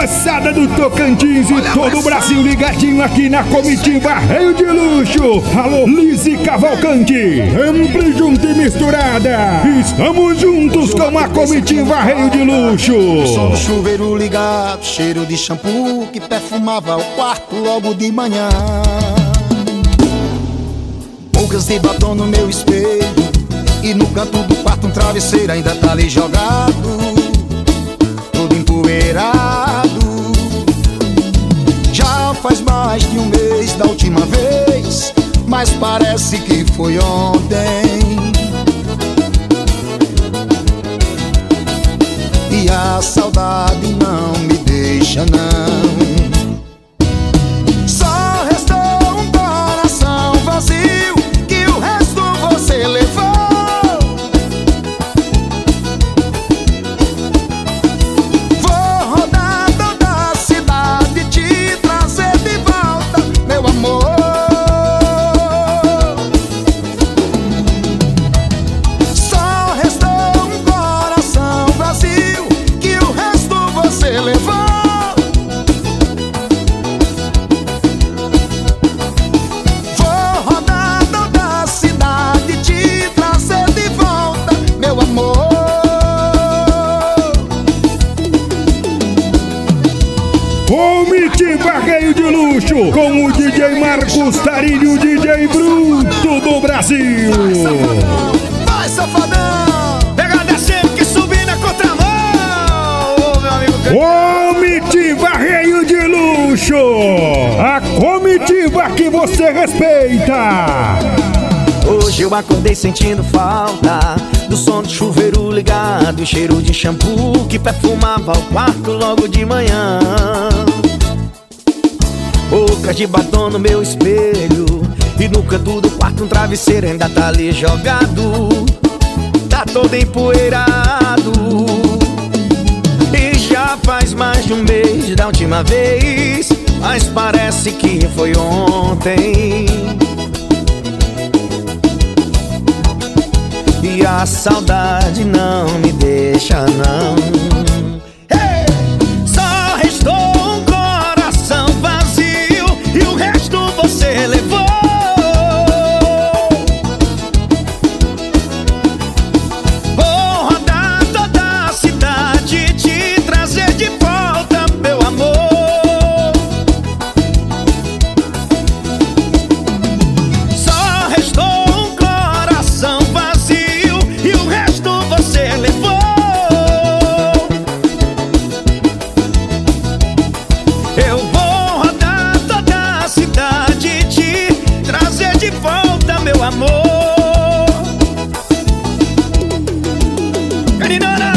moçada do Tocantins e todo o Brasil ligadinho aqui na comitiva Rei de Luxo. Alô, Lizzy Cavalcante, sempre junto e misturada. Estamos juntos com a comitiva Rei de Luxo. Som do chuveiro ligado, cheiro de shampoo que perfumava o quarto logo de manhã. Bocas de batom no meu espelho e no canto do quarto um travesseiro ainda tá ali jogado, todo empoeirado. Já faz mais de um mês da última vez, mas parece que foi ontem. E a saudade não me deixa não. Só restou um coração vazio que o resto você levou. Vou rodar toda a cidade, te trazer de volta, meu amor. Só restou um coração vazio que o resto você levou. Vou rodar toda a cidade, te trazer de volta, meu amor. Comitiva Rei de Luxo com o DJ Marcos Tarilho, o DJ Bruto do Brasil. Vai, safadão! Pega descendo que subir na contramão, ô, meu amigo. Comitiva Rei de Luxo, a comitiva que você respeita. Hoje eu acordei sentindo falta do som do chuveiro ligado e cheiro de shampoo que perfumava o quarto logo de manhã. Bocas de batom no meu espelho e no canto do quarto um travesseiro ainda tá ali jogado, tá todo empoeirado. E já faz mais de um mês da última vez, mas parece que foi ontem. E a saudade não me deixa não. Hey! Só restou um coração vazio e o resto você levou. Vou rodar toda a cidade, te trazer de volta, meu amor. Só restou um coração vazio e o resto você levou. Eu vou rodar toda a cidade, te trazer de volta, meu amor. Carinana!